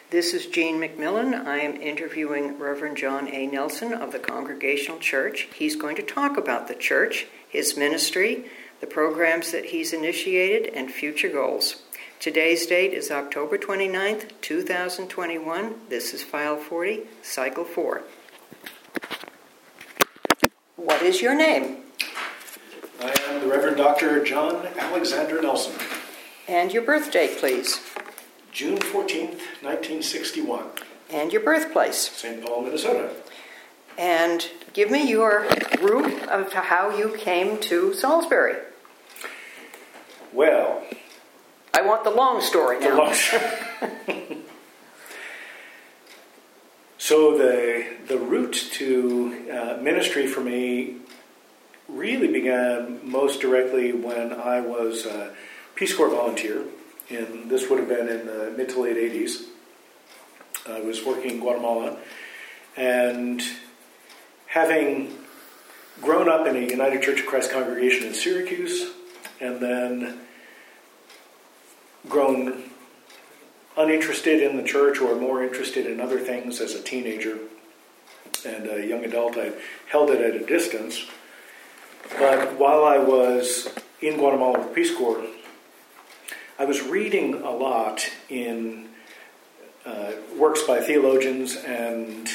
This is Jean McMillan. I am interviewing Reverend John A. Nelson of the Congregational Church. He's going to talk about the church, his ministry, the programs that he's initiated, and future goals. Today's date is October 29th, 2021. This is File 40, Cycle 4. What is your name? I am the Reverend Dr. John Alexander Nelson. And your birth date, please. June 14th, 1961. And your birthplace. St. Paul, Minnesota. And give me your route of how you came to Salisbury. Well, I want the long story now. So the route to ministry for me really began most directly when I was a Peace Corps volunteer. And this would have been in the mid to late 80s. I was working in Guatemala, and having grown up in a United Church of Christ congregation in Syracuse, and then grown uninterested in the church or more interested in other things as a teenager and a young adult, I held it at a distance. But while I was in Guatemala with Peace Corps, I was reading a lot in works by theologians and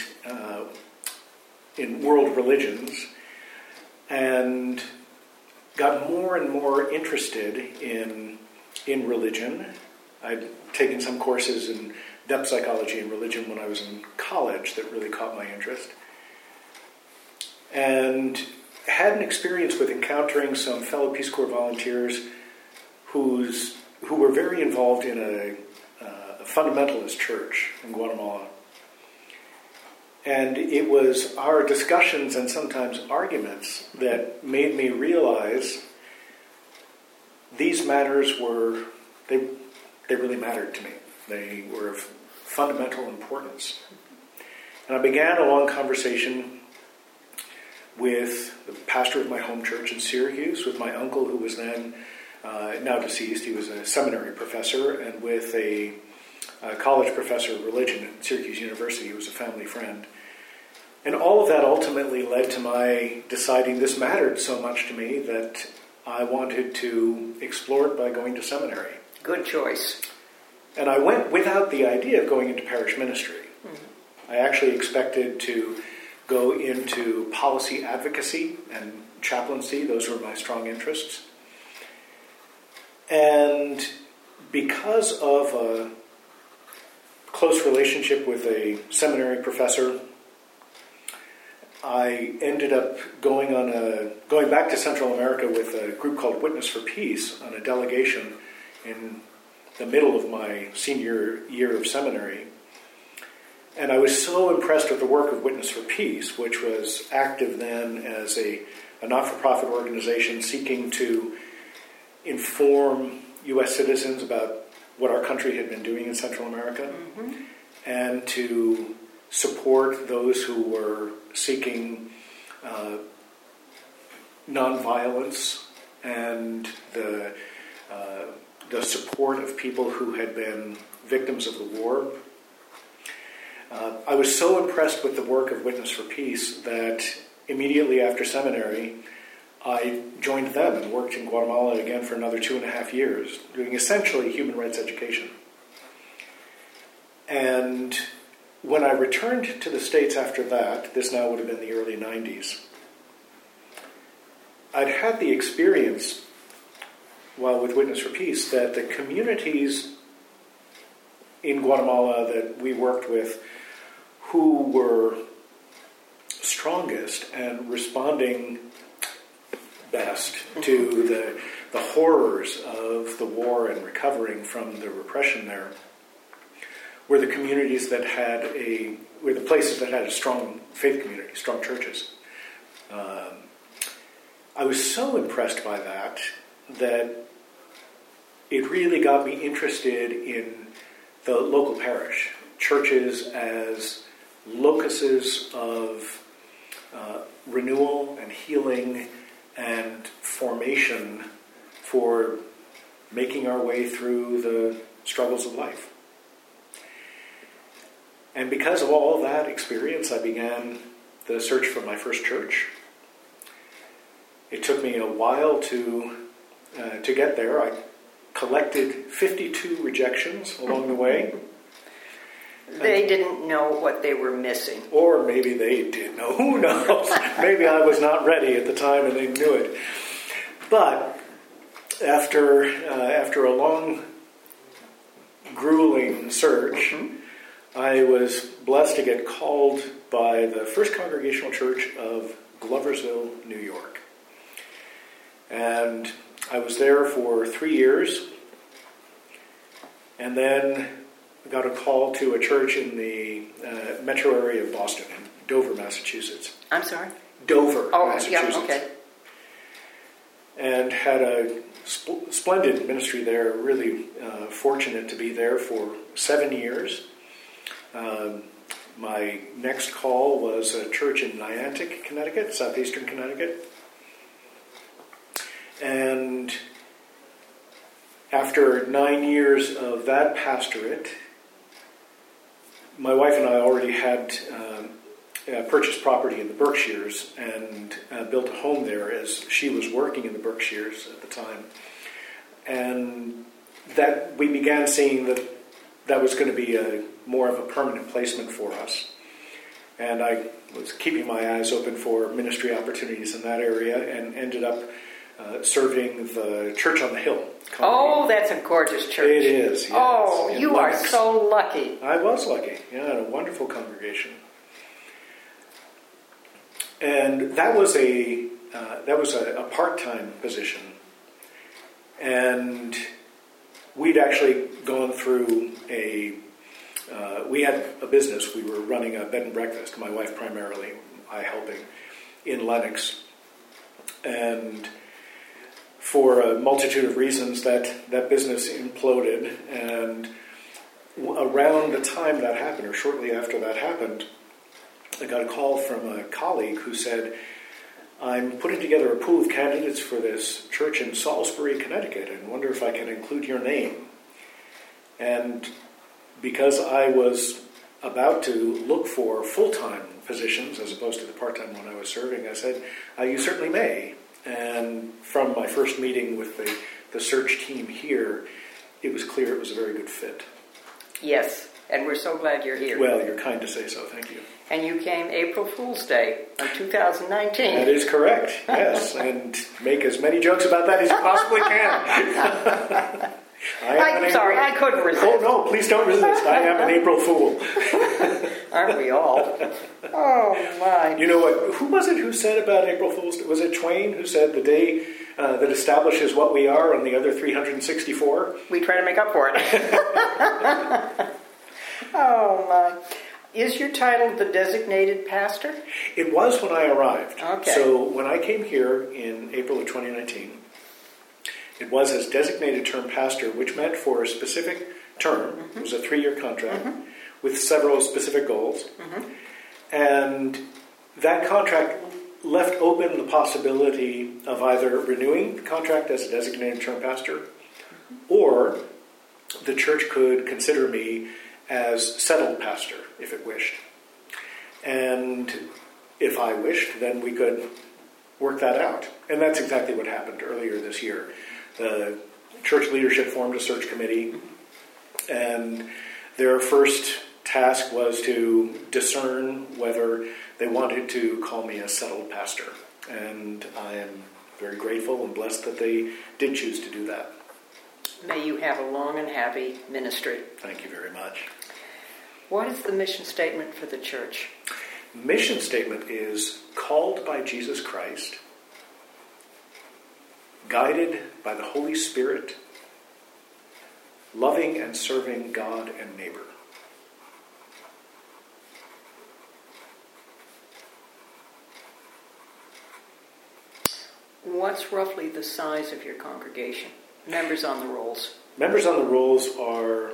in world religions, and got more and more interested in religion. I'd taken some courses in depth psychology and religion when I was in college that really caught my interest, and had an experience with encountering some fellow Peace Corps volunteers who were very involved in a fundamentalist church in Guatemala. And it was our discussions and sometimes arguments that made me realize these matters they really mattered to me. They were of fundamental importance. And I began a long conversation with the pastor of my home church in Syracuse, with my uncle who was then now deceased. He was a seminary professor, and with a college professor of religion at Syracuse University. He was a family friend. And all of that ultimately led to my deciding this mattered so much to me that I wanted to explore it by going to seminary. Good choice. And I went without the idea of going into parish ministry. Mm-hmm. I actually expected to go into policy advocacy and chaplaincy. Those were my strong interests. And because of a close relationship with a seminary professor, I ended up going back to Central America with a group called Witness for Peace on a delegation in the middle of my senior year of seminary. And I was so impressed with the work of Witness for Peace, which was active then as a not-for-profit organization seeking to inform U.S. citizens about what our country had been doing in Central America, mm-hmm. and to support those who were seeking nonviolence and the support of people who had been victims of the war. I was so impressed with the work of Witness for Peace that immediately after seminary, I joined them and worked in Guatemala again for another 2.5 years, doing essentially human rights education. And when I returned to the States after that, this now would have been the early 90s, I'd had the experience, while with Witness for Peace, that the communities in Guatemala that we worked with who were strongest and responding best to the horrors of the war and recovering from the repression there were the communities that were the places that had a strong faith community, strong churches. I was so impressed by that it really got me interested in the local parish, churches as locuses of renewal and healing and formation for making our way through the struggles of life. And because of all that experience, I began the search for my first church. It took me a while to get there. I collected 52 rejections along the way. They didn't know what they were missing. Or maybe they did know. Who knows? Maybe I was not ready at the time and they knew it. But after a long, grueling search, I was blessed to get called by the First Congregational Church of Gloversville, New York. And I was there for 3 years. And then got a call to a church in the metro area of Boston, in Dover, Massachusetts. I'm sorry? Dover, Massachusetts. Yeah, okay. And had a splendid ministry there, really fortunate to be there for 7 years. My next call was a church in Niantic, Connecticut, southeastern Connecticut. And after 9 years of that pastorate, my wife and I already had purchased property in the Berkshires and built a home there as she was working in the Berkshires at the time. And that we began seeing that was going to be more of a permanent placement for us. And I was keeping my eyes open for ministry opportunities in that area and ended up serving the Church on the Hill. Oh, that's a gorgeous church. It is, yes. Oh, you are Lennox. so lucky. I was lucky. Yeah, a wonderful congregation. And that was a part-time position. And we'd actually gone through we had a business. We were running a bed and breakfast, my wife primarily, I helping, in Lennox. And for a multitude of reasons, that business imploded. And around the time that happened, or shortly after that happened, I got a call from a colleague who said, I'm putting together a pool of candidates for this church in Salisbury, Connecticut, and wonder if I can include your name. And because I was about to look for full-time positions as opposed to the part-time one I was serving, I said, you certainly may. And from my first meeting with the search team here, it was clear it was a very good fit. Yes, and we're so glad you're here. Well, you're kind to say so. Thank you. And you came April Fool's Day of 2019. That is correct, yes. And make as many jokes about that as you possibly can. I'm sorry, I couldn't resist. Oh, no, please don't resist. I am an April Fool. Aren't we all? Oh, my. You know what? Who was it who said about April Fool's Day? Was it Twain who said the day that establishes what we are on the other 364? We try to make up for it. Oh, my. Is your title the designated pastor? It was when I arrived. Okay. So when I came here in April of 2019, it was as designated term pastor, which meant for a specific term. Mm-hmm. It was a 3-year contract with several specific goals. Mm-hmm. And that contract left open the possibility of either renewing the contract as a designated term pastor, or the church could consider me as settled pastor if it wished. And if I wished, then we could work that out. And that's exactly what happened earlier this year. The church leadership formed a search committee, and their first task was to discern whether they wanted to call me a settled pastor. And I am very grateful and blessed that they did choose to do that. May you have a long and happy ministry. Thank you very much. What is the mission statement for the church? Mission statement is called by Jesus Christ, guided by the Holy Spirit, loving and serving God and neighbor. What's roughly the size of your congregation? Members on the rolls? Members on the rolls are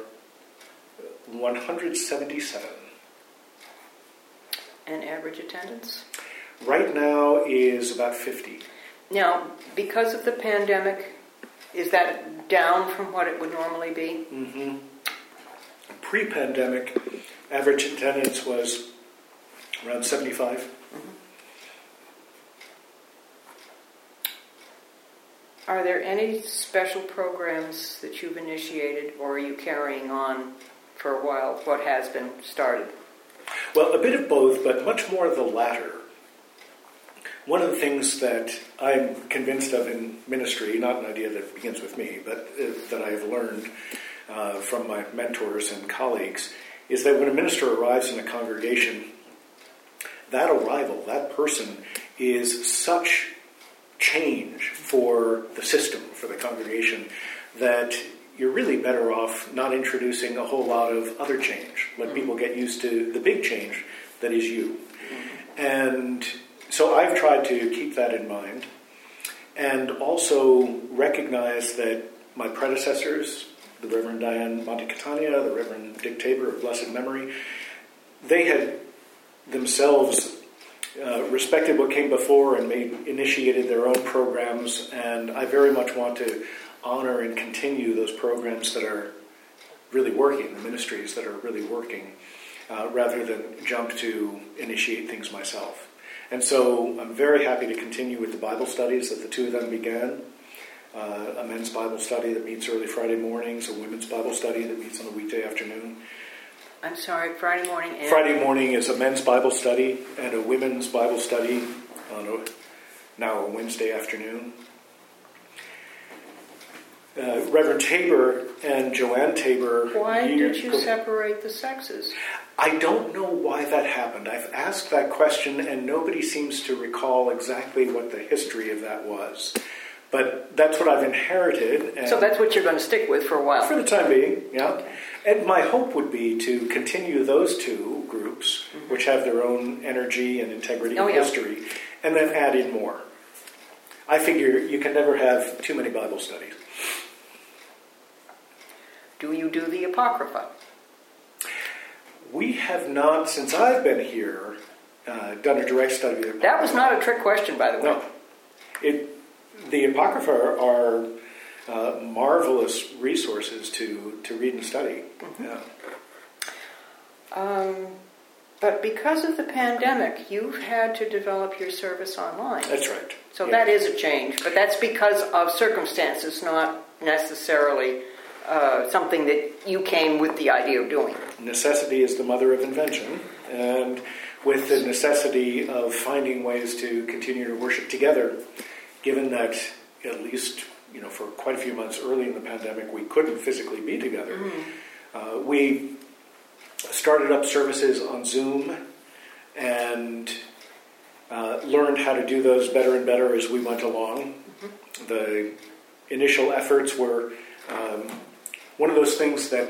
177. And average attendance? Right now is about 50. Now, because of the pandemic, is that down from what it would normally be? Mm-hmm. Pre-pandemic, Average attendance was around 75. Mm-hmm. Are there any special programs that you've initiated, or are you carrying on for a while what has been started? Well, a bit of both, but much more the latter. One of the things that I'm convinced of in ministry, not an idea that begins with me, but that I have learned from my mentors and colleagues, is that when a minister arrives in a congregation, that arrival, that person, is such change for the system, for the congregation, that you're really better off not introducing a whole lot of other change. Let people get used to the big change that is you. And so I've tried to keep that in mind, and also recognize that my predecessors, the Reverend Diane Montecatania, the Reverend Dick Tabor of blessed memory, they had themselves respected what came before and initiated their own programs, and I very much want to honor and continue those programs that are really working, the ministries that are really working, rather than jump to initiate things myself. And so I'm very happy to continue with the Bible studies that the two of them began. A men's Bible study that meets early Friday mornings, a women's Bible study that meets on a weekday afternoon. I'm sorry, Friday morning and... Friday morning is a men's Bible study and a women's Bible study on now a Wednesday afternoon. Reverend Tabor and Joanne Tabor... Why did you separate the sexes? I don't know why that happened. I've asked that question and nobody seems to recall exactly what the history of that was. But that's what I've inherited. And so that's what you're going to stick with for a while? For the time being, yeah. Okay. And my hope would be to continue those two groups, which have their own energy and integrity and history, and then add in more. I figure you can never have too many Bible studies. Do you do the Apocrypha? We have not, since I've been here, done a direct study of the Apocrypha. That was not a trick question, by the way. No. The Apocrypha are marvelous resources to read and study. Mm-hmm. Yeah. But because of the pandemic, you've had to develop your service online. That's right. So that is a change, but that's because of circumstances, not necessarily something that you came with the idea of doing. Necessity is the mother of invention, and with the necessity of finding ways to continue to worship together, given that at least for quite a few months early in the pandemic we couldn't physically be together, we started up services on Zoom and learned how to do those better and better as we went along. The initial efforts were one of those things that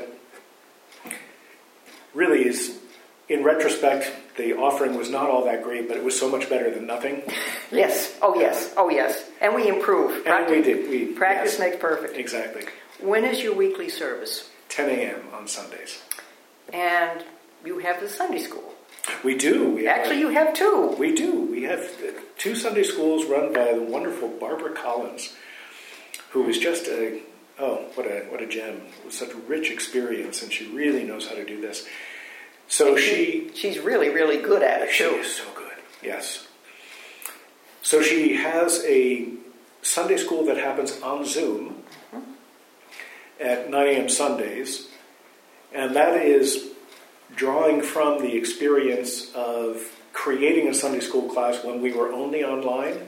really is, in retrospect, the offering was not all that great, but it was so much better than nothing. Yes. Oh, yes. Oh, yes. And we improved. And we did. Practice makes perfect. Exactly. When is your weekly service? 10 a.m. on Sundays. And you have the Sunday school. We do. You have two. We do. We have two Sunday schools run by the wonderful Barbara Collins, who is just what a gem. It was such a rich experience, and she really knows how to do this. So she's really, really good at it, too. She is so good, yes. So she has a Sunday school that happens on Zoom at 9 a.m. Sundays, and that is drawing from the experience of creating a Sunday school class when we were only online,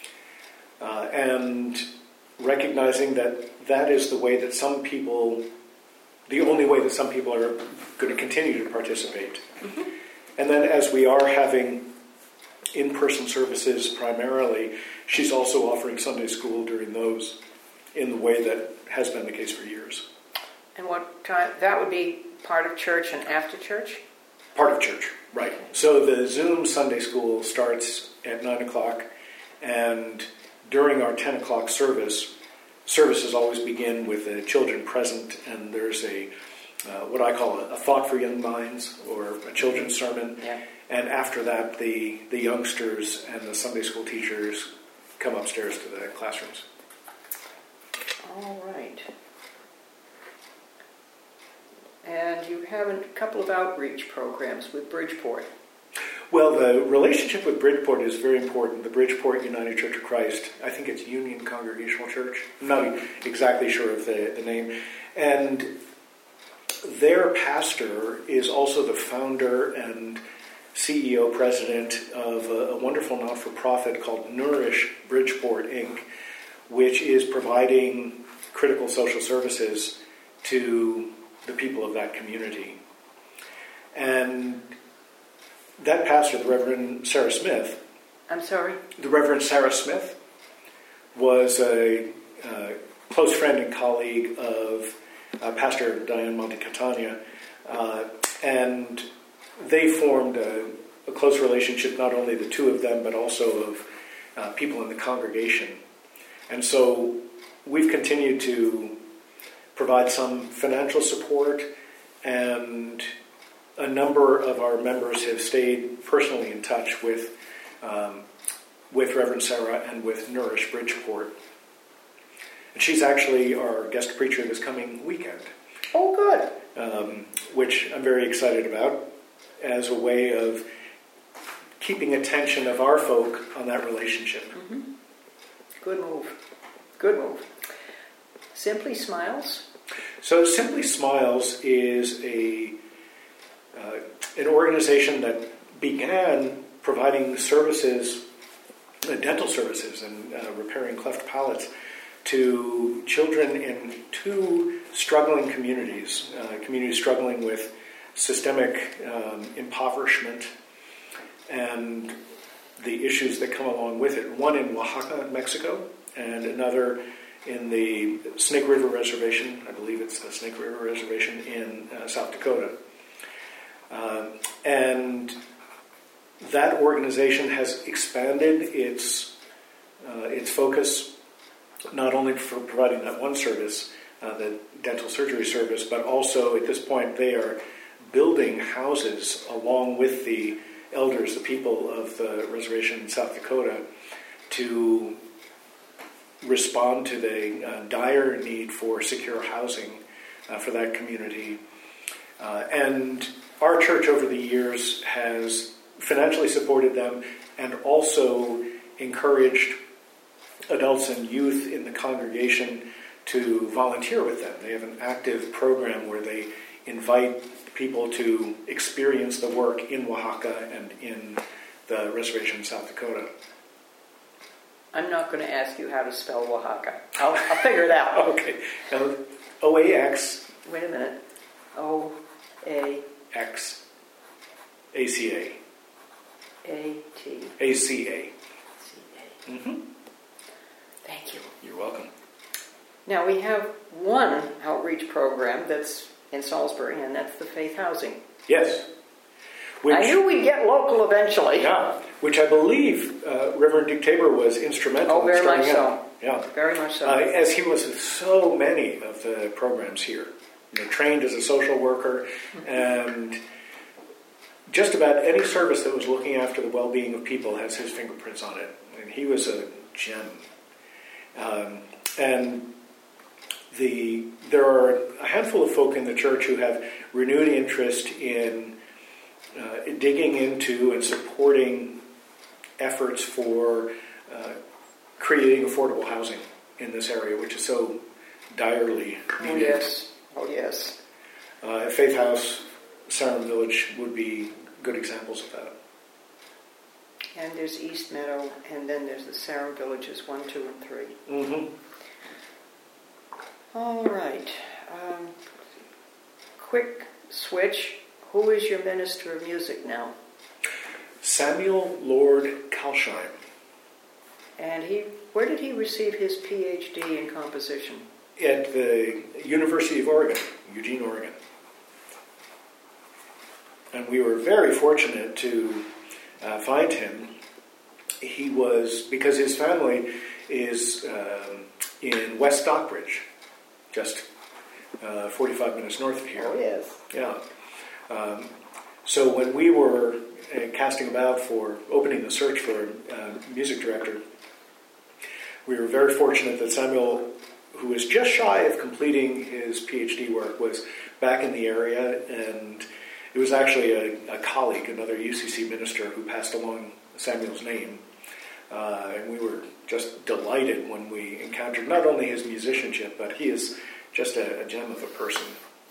and recognizing that is the way that some people... the only way that some people are going to continue to participate. And then as we are having in-person services primarily, she's also offering Sunday school during those in the way that has been the case for years. And what time? That would be part of church and after church? Part of church, right. So the Zoom Sunday school starts at 9 o'clock, and during our 10 o'clock services always begin with the children present, and there's what I call a thought for young minds, or a children's sermon. Yeah. And after that, the youngsters and the Sunday school teachers come upstairs to the classrooms. All right. And you have a couple of outreach programs with Bridgeport. Well, the relationship with Bridgeport is very important. The Bridgeport United Church of Christ, I think it's Union Congregational Church. I'm not exactly sure of the name. And their pastor is also the founder and CEO, president of a wonderful not-for-profit called Nourish Bridgeport, Inc., which is providing critical social services to the people of that community. And that pastor, the Reverend Sarah Smith... I'm sorry? The Reverend Sarah Smith was a close friend and colleague of Pastor Diane Montecatania, and they formed a close relationship, not only the two of them, but also of people in the congregation. And so we've continued to provide some financial support, and a number of our members have stayed personally in touch with Reverend Sarah and with Nourish Bridgeport. And she's actually our guest preacher this coming weekend. Oh, good. Which I'm very excited about as a way of keeping attention of our folk on that relationship. Mm-hmm. Good move. Good move. Simply Smiles? So Simply Smiles is an organization that began providing services, dental services and repairing cleft palates to children in two struggling communities, communities struggling with systemic impoverishment and the issues that come along with it. One in Oaxaca, Mexico, and another in the Snake River Reservation. I believe it's the Snake River Reservation in South Dakota. And that organization has expanded its focus not only for providing that one service, the dental surgery service, but also at this point they are building houses along with the elders, the people of the reservation in South Dakota, to respond to the dire need for secure housing for that community. And our church over the years has financially supported them and also encouraged adults and youth in the congregation to volunteer with them. They have an active program where they invite people to experience the work in Oaxaca and in the reservation in South Dakota. I'm not going to ask you how to spell Oaxaca. I'll figure it out. Okay. O-A-X. Wait a minute. O-A-X. A-C-A. A-T. A-C-A. C-A. Mm-hmm. Thank you. You're welcome. Now we have one outreach program that's in Salisbury, and that's the Faith Housing. Yes. I knew we'd get local eventually. Yeah, which I believe Reverend Dick Tabor was instrumental in starting out. Yeah, very much so. As he was with so many of the programs here. Trained as a social worker, and just about any service that was looking after the well-being of people has his fingerprints on it. And he was a gem. And there are a handful of folk in the church who have renewed interest in digging into and supporting efforts for creating affordable housing in this area, which is so direly needed. Oh, yes. Oh, yes. Faith House, Sarum Village would be good examples of that. And there's East Meadow, and then there's the Sarum Villages 1, 2, and 3. Mm-hmm. All right. Quick switch. Who is your minister of music now? Samuel Lord Kalsheim. And where did he receive his PhD in composition? At the University of Oregon, Eugene, Oregon. And we were very fortunate to find him. He was, because his family is in West Stockbridge, just 45 minutes north of here. Oh, yes. Yeah. So when we were casting about for opening the search for a music director, we were very fortunate that Samuel, who was just shy of completing his PhD work, was back in the area, and it was actually a colleague, another UCC minister, who passed along Samuel's name. And we were just delighted when we encountered not only his musicianship, but he is just a gem of a person.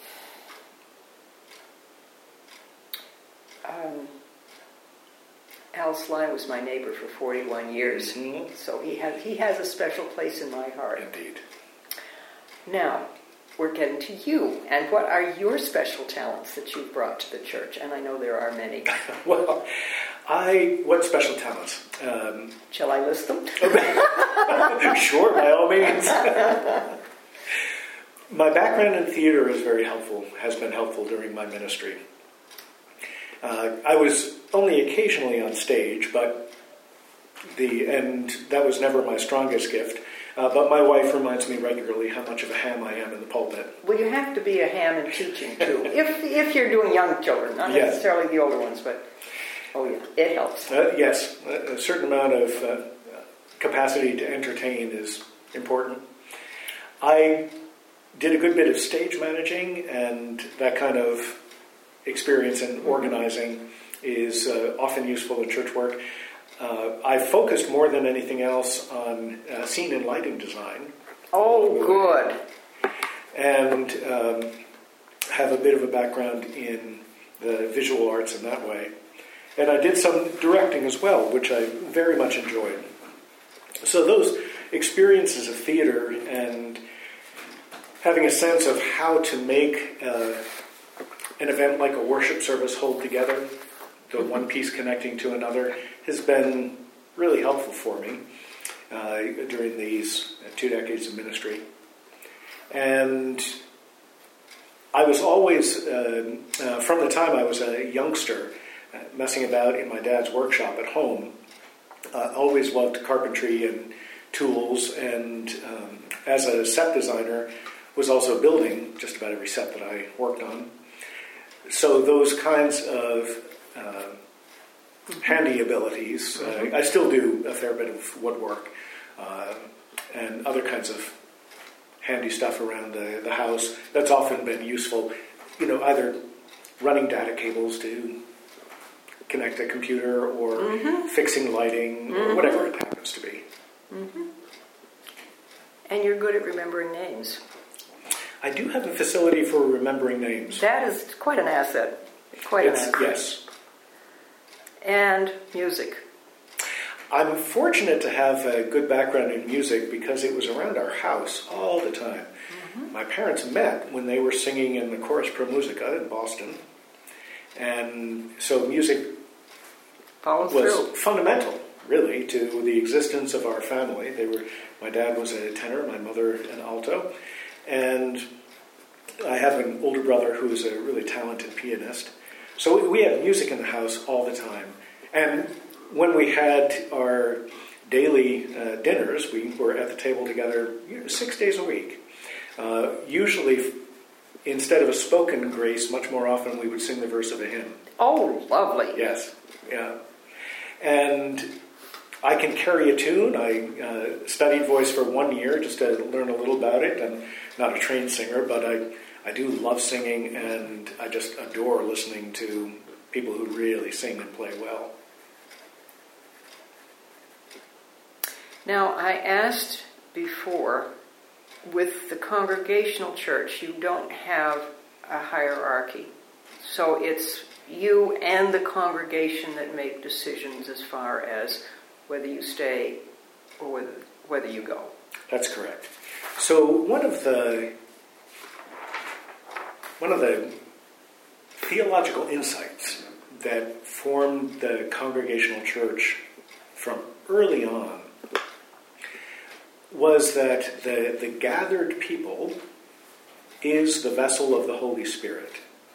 Al Sly was my neighbor for 41 years, so he has a special place in my heart. Indeed. Now, we're getting to you, and what are your special talents that you've brought to the church? And I know there are many. Well, what special talents? Shall I list them? Sure, by all means. My background in theater is has been helpful during my ministry. I was only occasionally on stage, and that was never my strongest gift. But my wife reminds me regularly how much of a ham I am in the pulpit. Well, you have to be a ham in teaching, too. if you're doing young children, not necessarily the older ones, but, it helps. Yes, a certain amount of capacity to entertain is important. I did a good bit of stage managing, and that kind of experience in organizing is often useful in church work. I focused more than anything else on scene and lighting design. Oh, good. And have a bit of a background in the visual arts in that way. And I did some directing as well, which I very much enjoyed. So those experiences of theater and having a sense of how to make an event like a worship service hold together, the one piece connecting to another, has been really helpful for me during these 2 decades of ministry. And I was always, from the time I was a youngster, messing about in my dad's workshop at home, always loved carpentry and tools, and as a set designer, was also building just about every set that I worked on. So those kinds of handy abilities. I still do a fair bit of woodwork and other kinds of handy stuff around the house. That's often been useful, either running data cables to connect a computer or fixing lighting or whatever it happens to be. And you're good at remembering names. I do have a facility for remembering names. That is quite an asset. Quite an asset. Yes. And music. I'm fortunate to have a good background in music because it was around our house all the time. My parents met when they were singing in the Chorus Pro Musica in Boston. And so music was fundamental, really, to the existence of our family. My dad was a tenor, my mother an alto. And I have an older brother who is a really talented pianist. So we had music in the house all the time. And when we had our daily dinners, we were at the table together 6 days a week. Usually, instead of a spoken grace, much more often we would sing the verse of a hymn. Oh, lovely. Yes, yeah. And I can carry a tune. I studied voice for 1 year just to learn a little about it. I'm not a trained singer, but I do love singing, and I just adore listening to people who really sing and play well. Now, I asked before, with the Congregational Church, you don't have a hierarchy. So it's you and the congregation that make decisions as far as whether you stay or whether you go. That's correct. So one of the theological insights that formed the Congregational Church from early on was that the gathered people is the vessel of the Holy Spirit.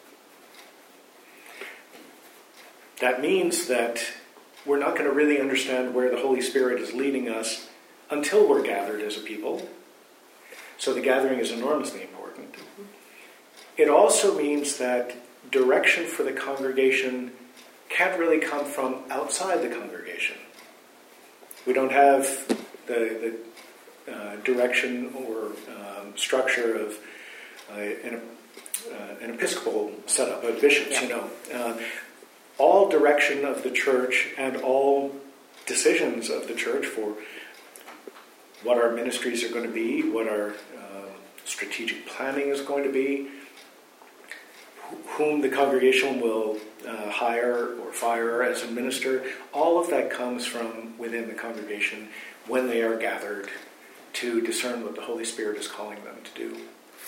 That means that we're not going to really understand where the Holy Spirit is leading us until we're gathered as a people. So the gathering is enormously important. It also means that direction for the congregation can't really come from outside the congregation. We don't have the direction or structure of an Episcopal setup of bishops, all direction of the church and all decisions of the church for what our ministries are going to be, what our strategic planning is going to be, whom the congregation will hire or fire as a minister, all of that comes from within the congregation when they are gathered to discern what the Holy Spirit is calling them to do.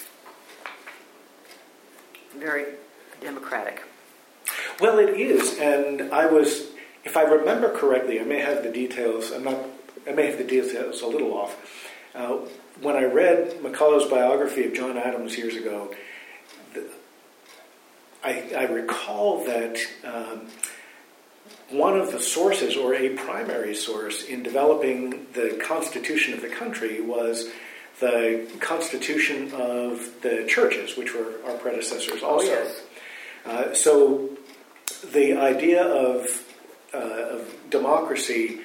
Very democratic. Well, it is, and if I remember correctly, I may have the details a little off. When I read McCullough's biography of John Adams years ago, I recall that one of the sources, or a primary source, in developing the constitution of the country was the constitution of the churches, which were our predecessors also. Oh, yes. So the idea of democracy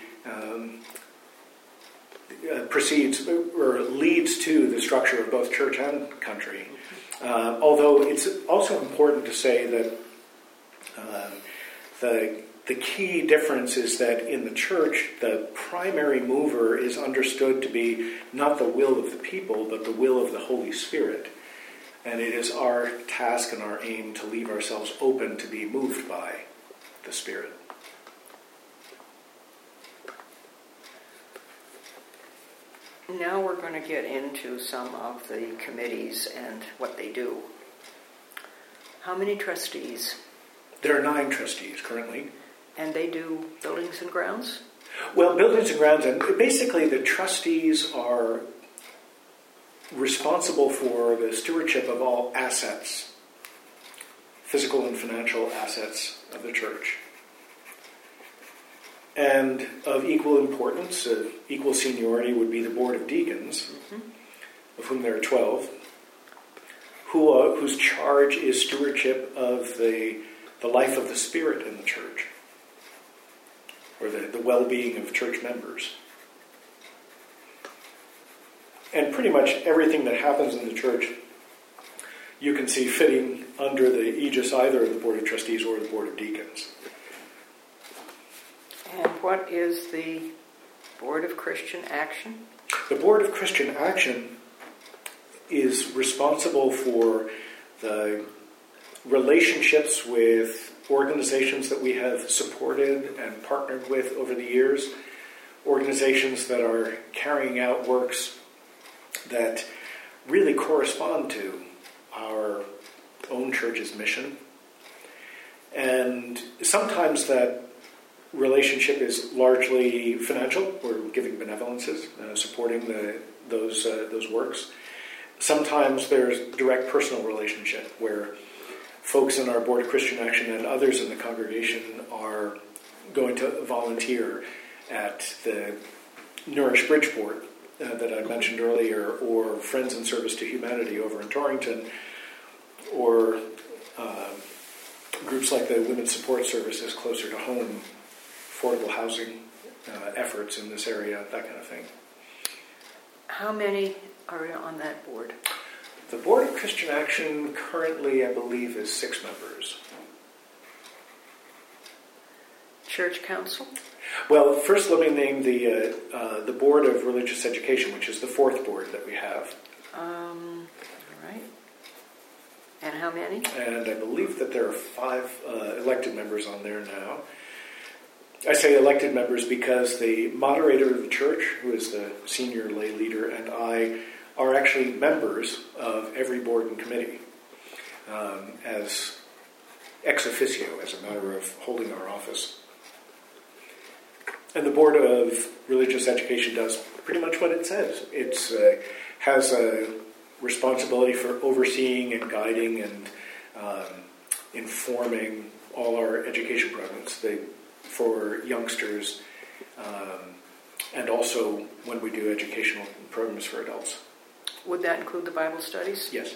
proceeds or leads to the structure of both church and country. Although it's also important to say that the key difference is that in the church, the primary mover is understood to be not the will of the people, but the will of the Holy Spirit. And it is our task and our aim to leave ourselves open to be moved by the Spirit. Now we're going to get into some of the committees and what they do. How many trustees? There are 9 trustees currently. And they do buildings and grounds? Well, buildings and grounds, and basically the trustees are responsible for the stewardship of all assets, physical and financial assets of the church. And of equal importance, of equal seniority, would be the Board of Deacons, of whom there are 12, whose charge is stewardship of the life of the Spirit in the church, or the well-being of church members. And pretty much everything that happens in the church you can see fitting under the aegis either of the Board of Trustees or the Board of Deacons. And what is the Board of Christian Action? The Board of Christian Action is responsible for the relationships with organizations that we have supported and partnered with over the years, organizations that are carrying out works that really correspond to our own church's mission. And sometimes that relationship is largely financial. We're giving benevolences, supporting those works. Sometimes there's direct personal relationship where folks in our Board of Christian Action and others in the congregation are going to volunteer at the Nourish Bridgeport that I mentioned earlier, or Friends in Service to Humanity over in Torrington, or groups like the Women's Support Services closer to home, affordable housing efforts in this area, that kind of thing. How many are on that board? The Board of Christian Action currently, I believe, is 6 members. Church Council? Well, first let me name the Board of Religious Education, which is the 4th board that we have. All right. And how many? And I believe that there are 5 elected members on there now. I say elected members because the moderator of the church, who is the senior lay leader, and I are actually members of every board and committee as ex officio, as a matter of holding our office. And the Board of Religious Education does pretty much what it says. It has a responsibility for overseeing and guiding and informing all our education programs for youngsters, and also when we do educational programs for adults. Would that include the Bible studies? Yes.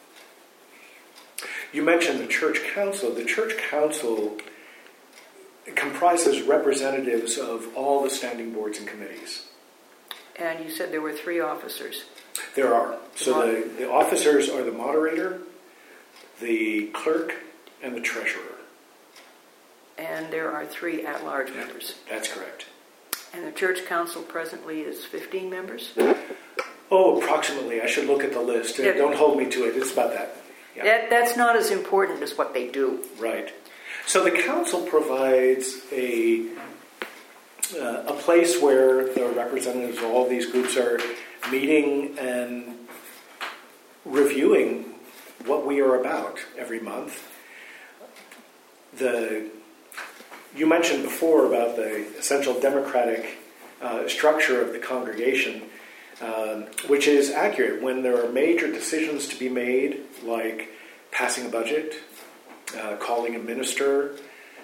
You mentioned the Church Council. The Church Council comprises representatives of all the standing boards and committees. And you said there were 3 officers. There are. So the officers are the moderator, the clerk, and the treasurer. And there are 3 at-large members. That's correct. And the church council presently is 15 members? Oh, approximately. I should look at the list. Don't hold me to it. It's about that. Yeah. That's not as important as what they do. Right. So the council provides a place where the representatives of all these groups are meeting and reviewing what we are about every month. You mentioned before about the essential democratic structure of the congregation, which is accurate. When there are major decisions to be made, like passing a budget, calling a minister,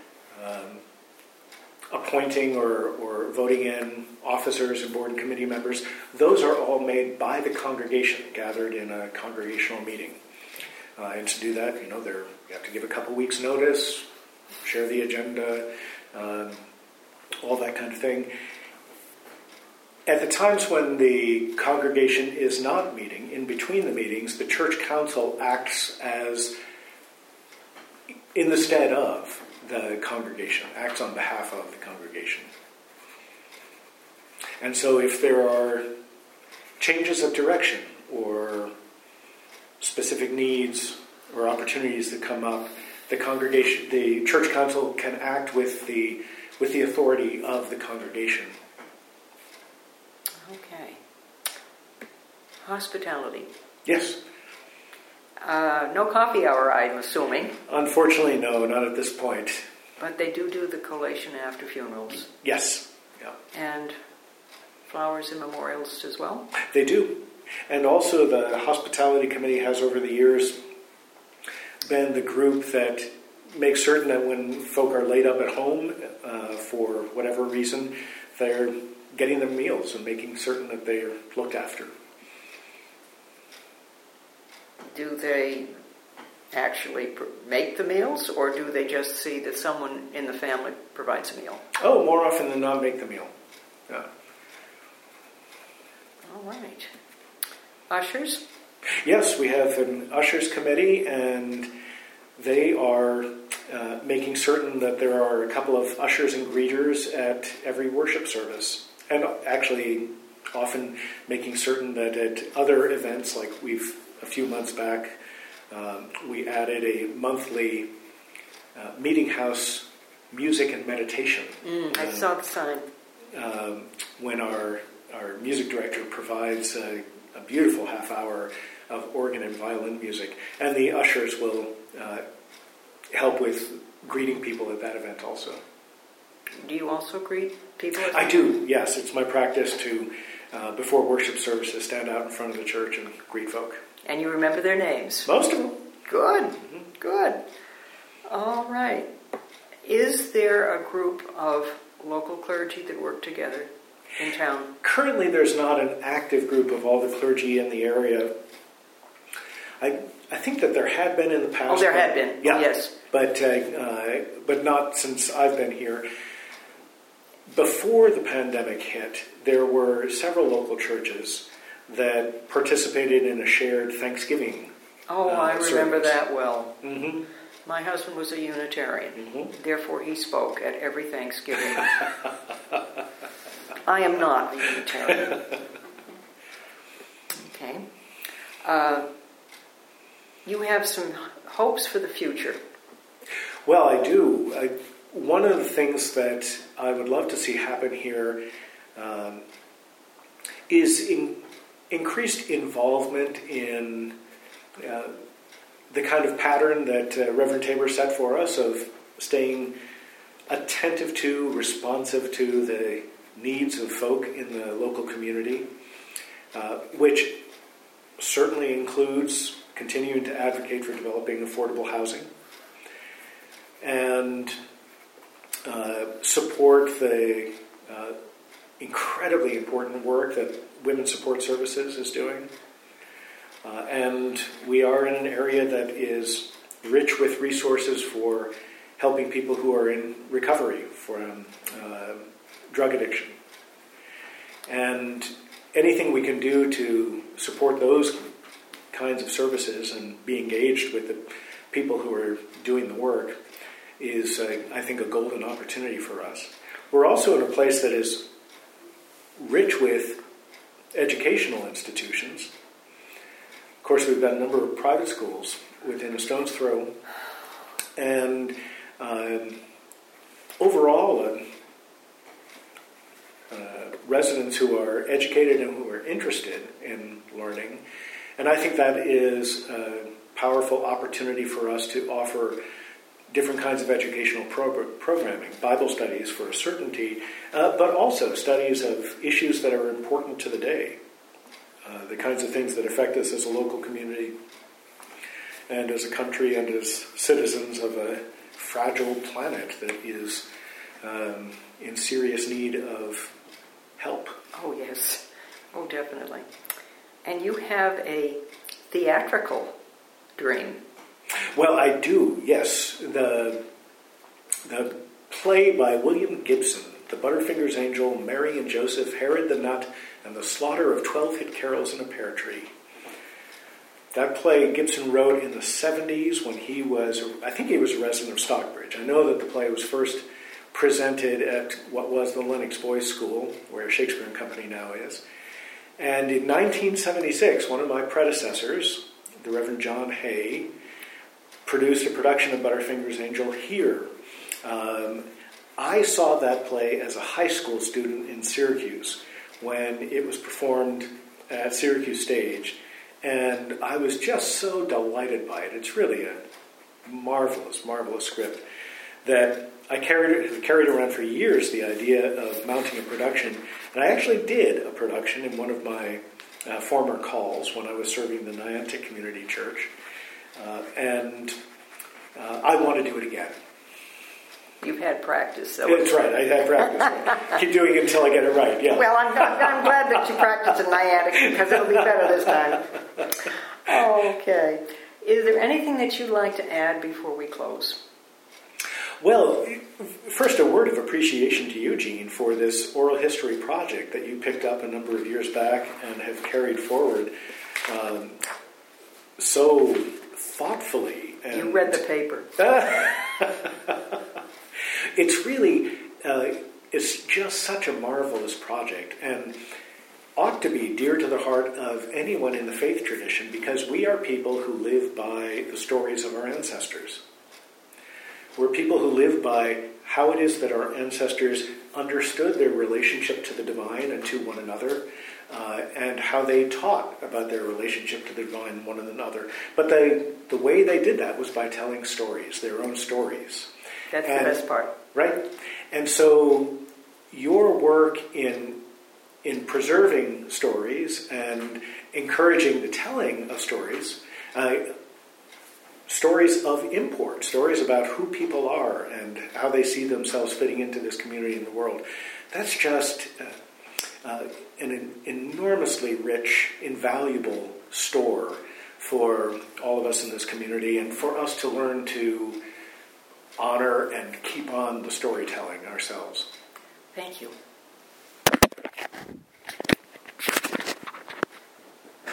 appointing or voting in officers and board and committee members, those are all made by the congregation, gathered in a congregational meeting. And to do that, you have to give a couple weeks' notice, share the agenda, all that kind of thing. At the times when the congregation is not meeting, in between the meetings, the church council acts as in the stead of the congregation, acts on behalf of the congregation. And so if there are changes of direction or specific needs or opportunities that come up, the church council can act with the authority of the congregation. Okay. Hospitality. Yes. No coffee hour, I'm assuming. Unfortunately, no, not at this point. But they do the collation after funerals. Yes. Yeah. And flowers and memorials as well? They do. And also the hospitality committee has over the years been the group that makes certain that when folk are laid up at home for whatever reason, they're getting their meals and making certain that they're looked after. Do they actually make the meals, or do they just see that someone in the family provides a meal? Oh, more often than not, make the meal. Yeah. All right. Ushers? Yes, we have an ushers committee, and they are making certain that there are a couple of ushers and greeters at every worship service. And actually, often making certain that at other events, like a few months back, we added a monthly meeting house music and meditation. I saw the sign. When our music director provides a beautiful half hour of organ and violin music, and the ushers will help with greeting people at that event also. Do you also greet people? I do, yes. It's my practice to, before worship services, stand out in front of the church and greet folk. And you remember their names? Most of them. Good, good. All right. Is there a group of local clergy that work together in town? Currently, there's not an active group of all the clergy in the area. I think that there had been in the past. Oh, there had been. Yeah, yes. But not since I've been here. Before the pandemic hit, there were several local churches that participated in a shared Thanksgiving. Oh, I remember service. that well. Mm-hmm. My husband was a Unitarian. Mm-hmm. Therefore, he spoke at every Thanksgiving. I am not a Unitarian. Okay. You have some hopes for the future. Well, I do. One of the things that I would love to see happen here is increased involvement in the kind of pattern that Reverend Tabor set for us of staying attentive to, responsive to the needs of folk in the local community, which certainly includes continuing to advocate for developing affordable housing and support the incredibly important work that Women's Support Services is doing. And we are in an area that is rich with resources for helping people who are in recovery from drug addiction. And anything we can do to support those kinds of services and be engaged with the people who are doing the work is, I think, a golden opportunity for us. We're also in a place that is rich with educational institutions. Of course, we've got a number of private schools within a stone's throw. And overall, residents who are educated and who are interested in learning. And I think that is a powerful opportunity for us to offer different kinds of educational programming, Bible studies for a certainty, but also studies of issues that are important to the day, the kinds of things that affect us as a local community and as a country and as citizens of a fragile planet that is in serious need of help. Oh, yes. Oh, definitely. And you have a theatrical dream. Well, I do, yes. The play by William Gibson, The Butterfingers Angel, Mary and Joseph, Herod the Nut, and the Slaughter of 12 Hit Carols in a Pear Tree. That play Gibson wrote in the 70s when he was, I think he was a resident of Stockbridge. I know that the play was first presented at what was the Lenox Boys School, where Shakespeare and Company now is. And in 1976, one of my predecessors, the Reverend John Hay, produced a production of Butterfingers Angel here. I saw that play as a high school student in Syracuse when it was performed at Syracuse Stage, and I was just so delighted by it. It's really a marvelous, marvelous script that I carried around for years, the idea of mounting a production. And I actually did a production in one of my former calls when I was serving the Niantic Community Church. And I want to do it again. You've had practice. So that's right, I had practice. Keep doing it until I get it right, yeah. Well, I'm glad that you practiced in Niantic because it'll be better this time. Okay. Is there anything that you'd like to add before we close? Well, first a word of appreciation to you, Jean, for this oral history project that you picked up a number of years back and have carried forward so thoughtfully. And you read the paper. It's really, it's just such a marvelous project and ought to be dear to the heart of anyone in the faith tradition because we are people who live by the stories of our ancestors. We're people who live by how it is that our ancestors understood their relationship to the divine and to one another, and how they taught about their relationship to the divine and one another. But the way they did that was by telling stories, their own stories. That's the best part. Right? And so your work in preserving stories and encouraging the telling of stories, stories of import, stories about who people are and how they see themselves fitting into this community and the world. That's just an enormously rich, invaluable store for all of us in this community and for us to learn to honor and keep on the storytelling ourselves. Thank you.